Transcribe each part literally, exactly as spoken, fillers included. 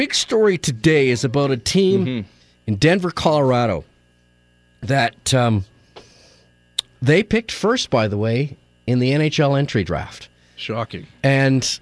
Big story today is about a team mm-hmm. in Denver, Colorado, that um, they picked first, by the way, in the N H L entry draft. Shocking. And,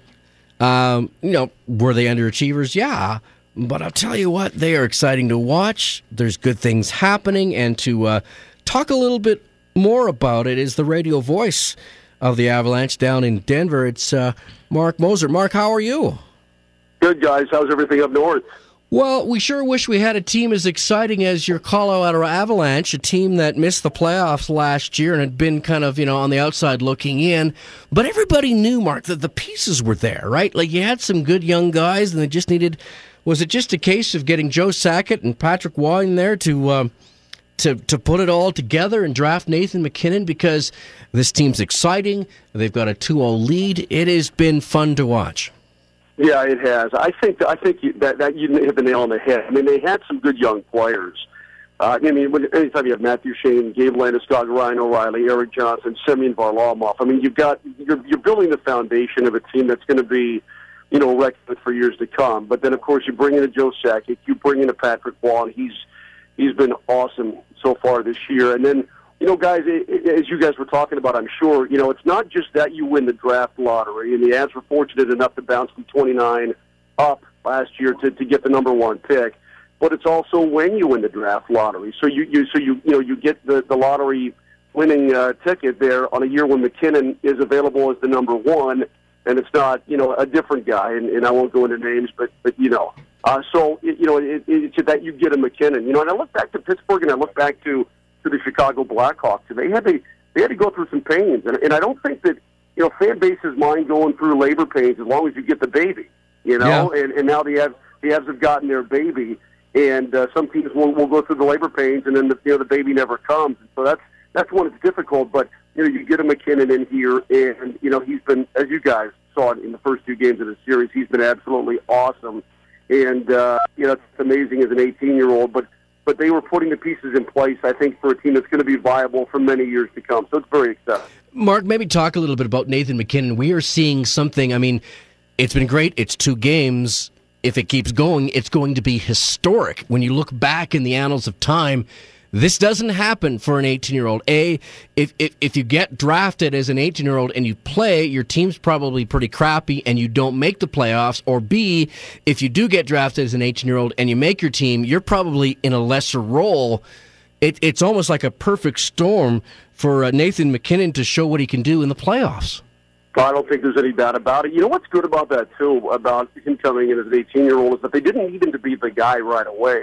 um, you know, were they underachievers? Yeah. But I'll tell you what, they are exciting to watch. There's good things happening. And to uh, talk a little bit more about it is the radio voice of the Avalanche down in Denver. It's uh, Mark Moser. Mark, how are you? Good, guys. How's everything up north? Well, we sure wish we had a team as exciting as your Colorado Avalanche, a team that missed the playoffs last year and had been kind of, you know, on the outside looking in. But everybody knew, Mark, that the pieces were there, right? Like, you had some good young guys, and they just needed... Was it just a case of getting Joe Sakic and Patrick Waugh in there to... Um, To, to put it all together and draft Nathan MacKinnon? Because this team's exciting. They've got a two oh lead. It has been fun to watch. Yeah, it has. I think I think you, that that you hit the nail on the head. I mean, they had some good young players. Uh, I mean, when, anytime you have Matthew Shane, Gabe Landeskog, Ryan O'Reilly, Eric Johnson, Semyon Varlamov, I mean, you've got you're you're building the foundation of a team that's going to be, you know, reckoned for years to come. But then, of course, you bring in a Joe Sakic, you bring in a Patrick Waugh, and he's he's been awesome so far this year. And then, you know, guys, it, it, as you guys were talking about, I'm sure, you know, it's not just that you win the draft lottery, and the Avs were fortunate enough to bounce from twenty-nine up last year to, to get the number one pick, but it's also when you win the draft lottery. So you, you so you you know you get the, the lottery winning uh, ticket there on a year when MacKinnon is available as the number one, and it's not, you know, a different guy, and, and I won't go into names, but but you know. Uh, so, it, you know, it, it's that you get a MacKinnon. You know, and I look back to Pittsburgh and I look back to, to the Chicago Blackhawks, and they had to, they had to go through some pains. And, and I don't think that, you know, fan bases mind going through labor pains as long as you get the baby, you know. Yeah. And, and now the Avs, the Avs have gotten their baby, and uh, some teams will, will go through the labor pains, and then the, you know, the baby never comes. And so that's, that's when it's difficult. But, you know, you get a MacKinnon in here, and, you know, he's been, as you guys saw in the first two games of the series, he's been absolutely awesome. And, uh, you know, it's amazing as an eighteen-year-old, but but they were putting the pieces in place, I think, for a team that's going to be viable for many years to come. So it's very exciting. Mark, maybe talk a little bit about Nathan MacKinnon. We are seeing something, I mean, it's been great. It's two games. If it keeps going, it's going to be historic. When you look back in the annals of time, this doesn't happen for an eighteen-year-old. A, if, if if you get drafted as an eighteen-year-old and you play, your team's probably pretty crappy and you don't make the playoffs. Or B, if you do get drafted as an eighteen-year-old and you make your team, you're probably in a lesser role. It, it's almost like a perfect storm for uh, Nathan MacKinnon to show what he can do in the playoffs. I don't think there's any doubt about it. You know what's good about that, too, about him coming in as an eighteen-year-old, is that they didn't need him to be the guy right away.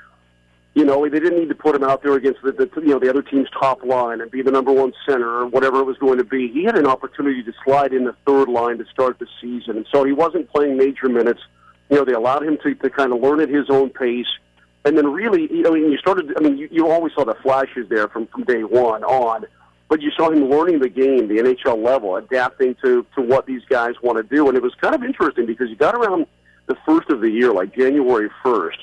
You know, they didn't need to put him out there against the, the you know the other team's top line and be the number one center or whatever it was going to be. He had an opportunity to slide in the third line to start the season, and so he wasn't playing major minutes. You know, they allowed him to, to kind of learn at his own pace, and then really, you know, you started. I mean, you, you always saw the flashes there from, from day one on, but you saw him learning the game, the N H L level, adapting to to what these guys want to do, and it was kind of interesting because you got around the first of the year, like January first.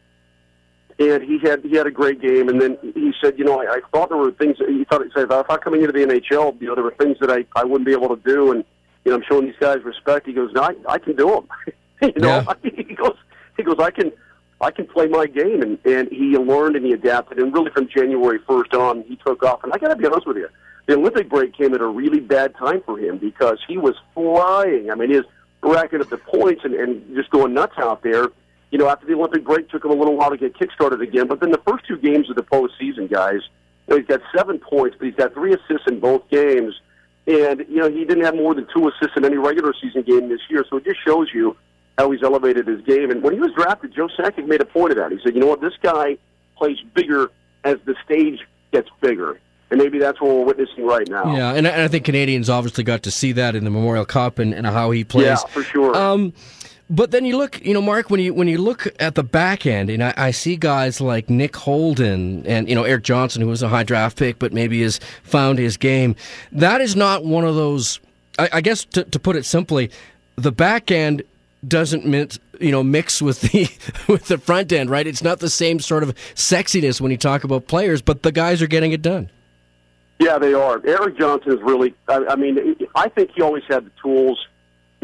And he had he had a great game, and then he said, you know, I, I thought there were things. He thought he said, if I thought coming into the N H L, you know, there were things that I, I wouldn't be able to do, and you know, I'm showing these guys respect. He goes, no, I, I can do them. you know, yeah. he goes, he goes, I can, I can play my game, and and he learned and he adapted, and really from January first on, he took off. And I got to be honest with you, the Olympic break came at a really bad time for him because he was flying. I mean, he was racking up the points and, and just going nuts out there. You know, after the Olympic break, took him a little while to get kick-started again. But then the first two games of the postseason, guys, you know, he's got seven points, but he's got three assists in both games. And, you know, he didn't have more than two assists in any regular season game this year. So it just shows you how he's elevated his game. And when he was drafted, Joe Sakic made a point of that. He said, you know what, this guy plays bigger as the stage gets bigger. And maybe that's what we're witnessing right now. Yeah, and I think Canadians obviously got to see that in the Memorial Cup and, and how he plays. Yeah, for sure. Um, But then you look, you know, Mark, when you when you look at the back end, and I, I see guys like Nick Holden and, you know, Eric Johnson, who was a high draft pick, but maybe has found his game. That is not one of those, I, I guess to, to put it simply, the back end doesn't mix, you know, mix with the with the front end, right? It's not the same sort of sexiness when you talk about players, but the guys are getting it done. Yeah, they are. Eric Johnson is really, I, I mean, I think he always had the tools.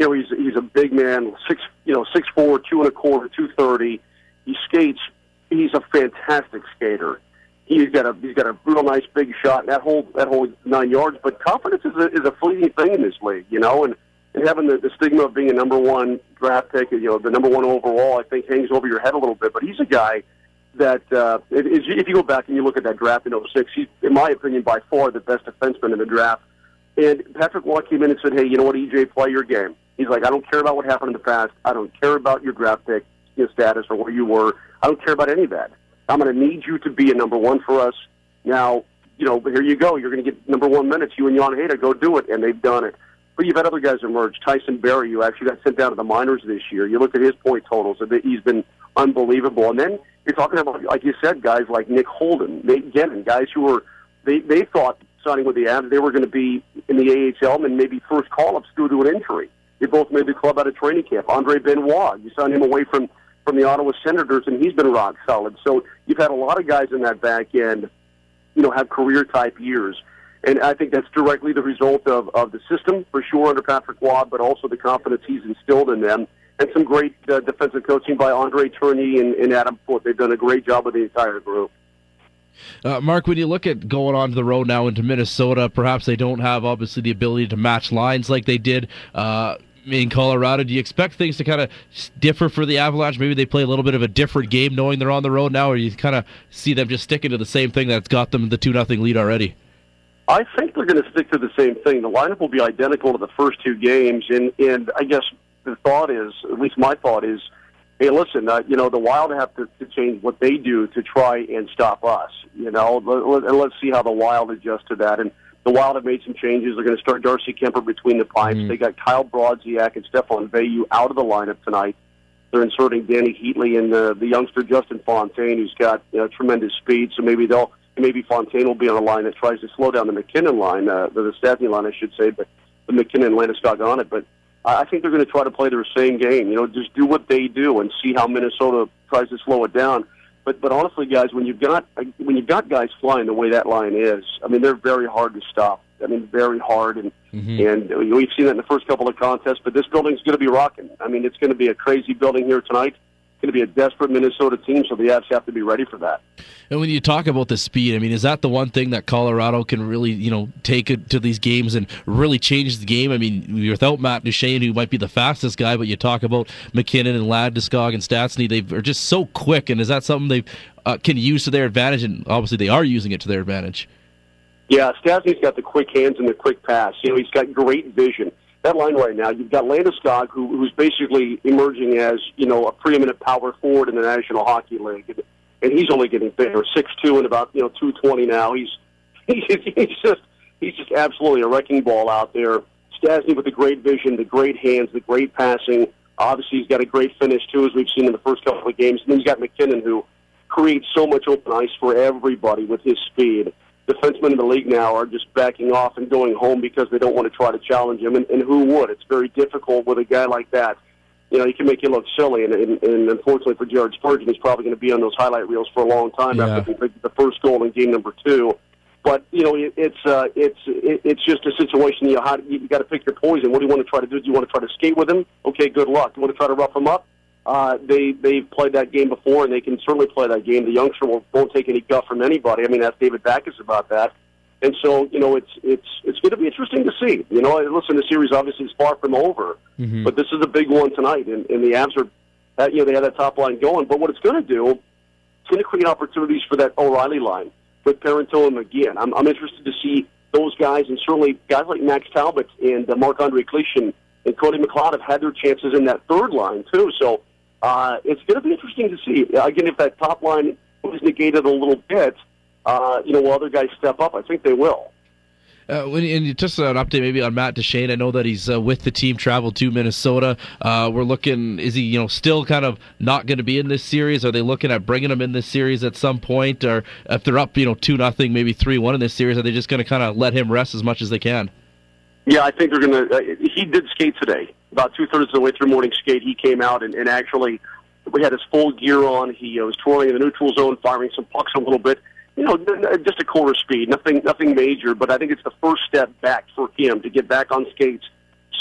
You know, he's he's a big man, six you know six four, two and a quarter, two thirty. He skates. He's a fantastic skater. He's got a he's got a real nice big shot. That whole that whole nine yards. But confidence is a is a fleeting thing in this league, you know, and, and having the, the stigma of being a number one draft pick, you know, the number one overall, I think hangs over your head a little bit. But he's a guy that uh, if, if you go back and you look at that draft in oh six, he's, in my opinion, by far the best defenseman in the draft. And Patrick Waugh came in and said, "Hey, you know what, E J, play your game." He's like, "I don't care about what happened in the past. I don't care about your draft pick, your status, or where you were. I don't care about any of that. I'm going to need you to be a number one for us. Now, you know, here you go. You're going to get number one minutes. You and Jan Hayda, go do it." And they've done it. But you've had other guys emerge. Tyson Barrie, who actually got sent down to the minors this year. You look at his point totals. He's been unbelievable. And then you're talking about, like you said, guys like Nick Holden, Nate Gennon, guys who were, they, they thought signing with the Avs, they were going to be in the A H L and maybe first call-ups due to an injury. They both made the club out of training camp. Andre Benoit, you signed him away from, from the Ottawa Senators, and he's been rock solid. So you've had a lot of guys in that back end, you know, have career-type years. And I think that's directly the result of, of the system, for sure, under Patrick Waugh, but also the confidence he's instilled in them. And some great uh, defensive coaching by Andre Tourigny and, and Adam Foote. They've done a great job with the entire group. Uh, Mark, when you look at going on the road now into Minnesota, perhaps they don't have, obviously, the ability to match lines like they did uh, in Colorado. Do you expect things to kind of differ for the Avalanche? Maybe they play a little bit of a different game knowing they're on the road now, or you kind of see them just sticking to the same thing that's got them the two nothing lead already? I think they're going to stick to the same thing. The lineup will be identical to the first two games, and, and I guess the thought is, at least my thought is, hey, listen, uh, you know, the Wild have to, to change what they do to try and stop us, you know, and let's see how the Wild adjust to that. And the Wild have made some changes. They're going to start Darcy Kemper between the pipes. Mm-hmm. They got Kyle Brodziak and Stefan Veilleux out of the lineup tonight. They're inserting Danny Heatley and the, the youngster Justin Fontaine, who's got you know, tremendous speed, so maybe they'll Maybe Fontaine will be on a line that tries to slow down the McKinnon line, uh, the, the Stastny line, I should say, but the McKinnon Landeskog on it. But I think they're going to try to play their same game. You know, just do what they do and see how Minnesota tries to slow it down. But but honestly, guys, when you've got when you've got guys flying the way that line is, I mean, they're very hard to stop. I mean, very hard, and mm-hmm. and we've seen that in the first couple of contests. But this building's going to be rocking. I mean, it's going to be a crazy building here tonight. Going to be a desperate Minnesota team, so the Avs have to be ready for that. And when you talk about the speed, I mean, is that the one thing that Colorado can really, you know, take it to these games and really change the game? I mean, without Matt Duchene, who might be the fastest guy, but you talk about McKinnon and Landeskog and Stastny, they are just so quick. And is that something they uh, can use to their advantage? And obviously, they are using it to their advantage. Yeah, Stastny's got the quick hands and the quick pass. You know, he's got great vision. That line right now, you've got Landeskog, who, who's basically emerging as, you know, a preeminent power forward in the National Hockey League. And, and he's only getting bigger, six two and about, you know, two twenty now. He's, he's, he's just he's just absolutely a wrecking ball out there. Stastny with the great vision, the great hands, the great passing. Obviously, he's got a great finish, too, as we've seen in the first couple of games. And then you've got McKinnon, who creates so much open ice for everybody with his speed. Defensemen in the league now are just backing off and going home because they don't want to try to challenge him. And, and who would? It's very difficult with a guy like that. You know, he can make you look silly. And, and, and unfortunately for Jared Spurgeon, he's probably going to be on those highlight reels for a long time yeah. after the, the first goal in game number two. But you know, it, it's uh, it's it, it's just a situation. You know, how you got to pick your poison. What do you want to try to do? Do you want to try to skate with him? Okay, good luck. Do you want to try to rough him up? Uh, they they've played that game before, and they can certainly play that game. The youngster won't, won't take any guff from anybody. I mean, ask David Backes about that. And so, you know, it's it's it's going to be interesting to see. You know, listen, the series obviously is far from over, mm-hmm. but this is a big one tonight, and, and the Avs are, uh, you know, they have that top line going. But what it's going to do, it's going to create opportunities for that O'Reilly line with Parenteau and McGinn. I'm I'm interested to see those guys, and certainly guys like Max Talbot and uh, Marc-Andre Clichin and Cody McLeod have had their chances in that third line too. So. Uh, it's going to be interesting to see. Again, if that top line was negated a little bit, uh, you know, will other guys step up? I think they will. Uh, when, and just an update maybe on Matt Duchene. I know that he's uh, with the team, traveled to Minnesota. Uh, we're looking, is he, you know, still kind of not going to be in this series? Are they looking at bringing him in this series at some point? Or if they're up, you know, two nothing, maybe three one in this series, are they just going to kind of let him rest as much as they can? Yeah, I think they're going to. Uh, he did skate today. About two-thirds of the way through morning skate, he came out and, and actually we had his full gear on. He uh, was twirling in the neutral zone, firing some pucks a little bit. You know, just a quarter speed, nothing nothing major, but I think it's the first step back for him to get back on skates,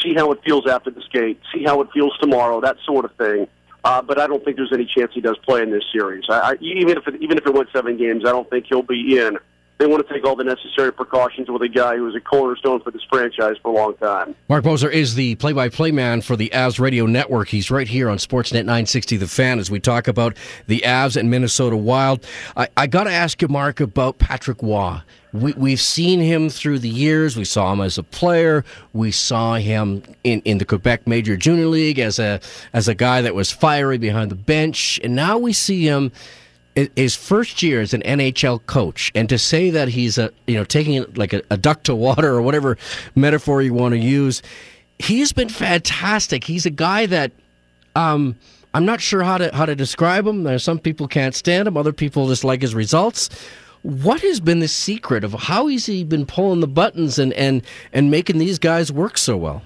see how it feels after the skate, see how it feels tomorrow, that sort of thing. Uh, but I don't think there's any chance he does play in this series. I, I, even if it, even if it went seven games, I don't think he'll be in. They want to take all the necessary precautions with a guy who was a cornerstone for this franchise for a long time. Mark Moser is the play-by-play man for the Avs Radio Network. He's right here on Sportsnet nine sixty The Fan as we talk about the Avs and Minnesota Wild. I, I got to ask you, Mark, about Patrick Waugh. We, we've seen him through the years. We saw him as a player. We saw him in, in the Quebec Major Junior League as a as a guy that was fiery behind the bench. And now we see him his first year as an N H L coach. And to say that he's a you know taking it like a, a duck to water or whatever metaphor you want to use, he's been fantastic. He's a guy that um, I'm not sure how to how to describe him. There's some people can't stand him. Other people just like his results. What has been the secret of how has he been pulling the buttons and, and, and making these guys work so well?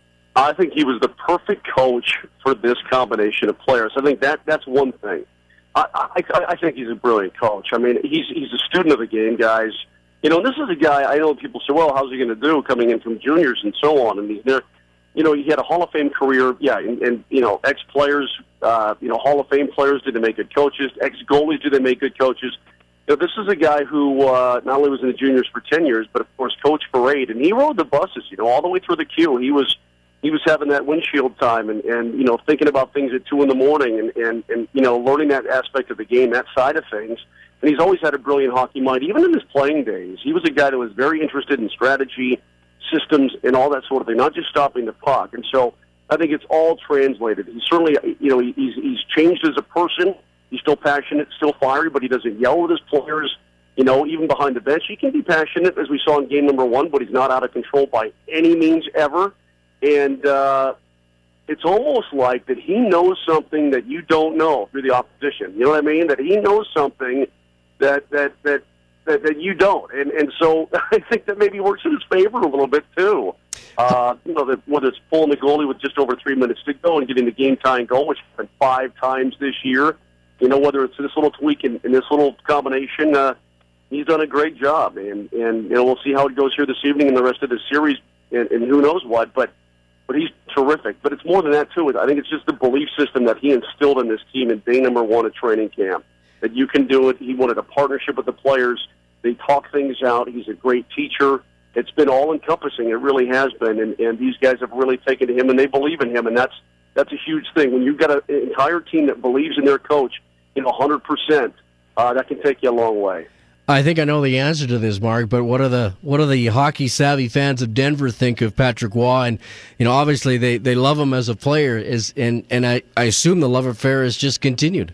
I think he was the perfect coach for this combination of players. I think that that's one thing. I, I, I think he's a brilliant coach. I mean, he's he's a student of the game, guys. You know, this is a guy, I know people say, well, how's he going to do coming in from juniors and so on? And he's there. You know, he had a Hall of Fame career, yeah, and, and you know, ex-players, uh, you know, Hall of Fame players, did they make good coaches? Ex-goalies, did they make good coaches? You know, this is a guy who uh, not only was in the juniors for ten years, but of course coached for eight, and he rode the buses. You know, all the way through the queue. He was he was having that windshield time, and, and you know, thinking about things at two in the morning, and, and and you know, learning that aspect of the game, that side of things. And he's always had a brilliant hockey mind, even in his playing days. He was a guy that was very interested in strategy, systems, and all that sort of thing, not just stopping the puck. And so I think it's all translated. He's certainly, you know, he's he's changed as a person. He's still passionate, still fiery, but he doesn't yell with his players. You know, even behind the bench, he can be passionate, as we saw in game number one, but he's not out of control by any means ever. And uh, it's almost like that he knows something that you don't know through the opposition. You know what I mean? That he knows something that that that that, that you don't. And and so I think that maybe works in his favor a little bit too. Uh, you know, that whether it's pulling the goalie with just over three minutes to go and getting the game-tying goal, which happened five times this year. You know, whether it's this little tweak and, and this little combination, uh, he's done a great job. And, and, you know, we'll see how it goes here this evening and the rest of the series and, and who knows what. But but he's terrific. But it's more than that, too. I think it's just the belief system that he instilled in this team in day number one of training camp, that you can do it. He wanted a partnership with the players. They talk things out. He's a great teacher. It's been all-encompassing. It really has been. And, and these guys have really taken to him, and they believe in him. And that's that's a huge thing. When you've got an entire team that believes in their coach, you know, one hundred percent, uh, that can take you a long way. I think I know the answer to this, Mark, but what are the what are the hockey-savvy fans of Denver think of Patrick Waugh? And, you know, obviously they, they love him as a player, is and, and I, I assume the love affair has just continued.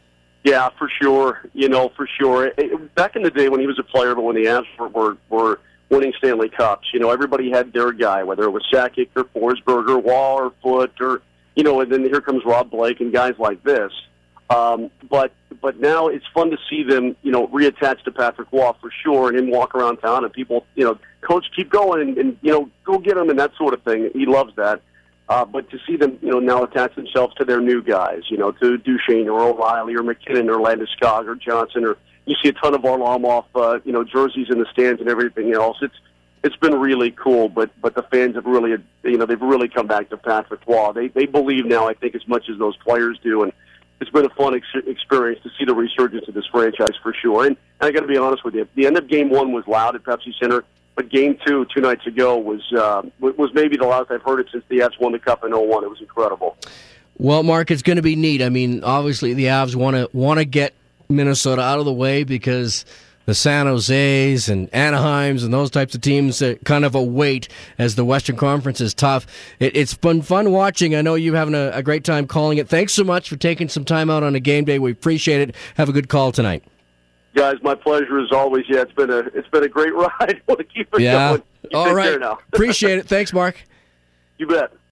Yeah, for sure. You know, for sure. It, back in the day when he was a player, but when the Avs were, were, were winning Stanley Cups, you know, everybody had their guy, whether it was Sakic or Forsberg or Waugh or Foote or, you know, and then here comes Rob Blake and guys like this. Um, but but now it's fun to see them, you know, reattached to Patrick Waugh for sure, and him walk around town and people, you know, coach, keep going and, and you know, go get him and that sort of thing. He loves that. Uh, but to see them, you know, now attach themselves to their new guys, you know, to Duchesne or O'Reilly or McKinnon or Landeskog or Johnson, or you see a ton of Varlamov, uh, you know, jerseys in the stands and everything else. It's it's been really cool, but but the fans have really, you know, they've really come back to Patrick Waugh. They they believe now, I think, as much as those players do, and it's been a fun ex- experience to see the resurgence of this franchise for sure. And, and I got to be honest with you, the end of Game One was loud at Pepsi Center, but Game Two, two nights ago, was uh, was maybe the loudest I've heard it since the Avs won the Cup in oh one. It was incredible. Well, Mark, it's going to be neat. I mean, obviously the Avs want to want to get Minnesota out of the way because the San Jose's and Anaheims and those types of teams uh, kind of await as the Western Conference is tough. It, it's been fun watching. I know you're having a, a great time calling it. Thanks so much for taking some time out on a game day. We appreciate it. Have a good call tonight. Guys, my pleasure as always. Yeah, it's been a it's been a great ride. Want to keep it yeah. going. You All take right. care now. Appreciate it. Thanks, Mark. You bet.